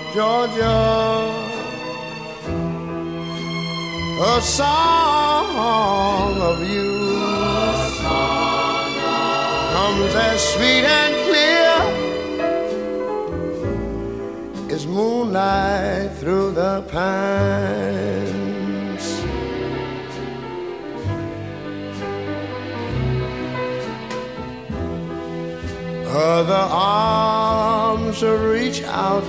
Georgia, a song of you comes as sweet and clear as moonlight through the pines. Other arms reach out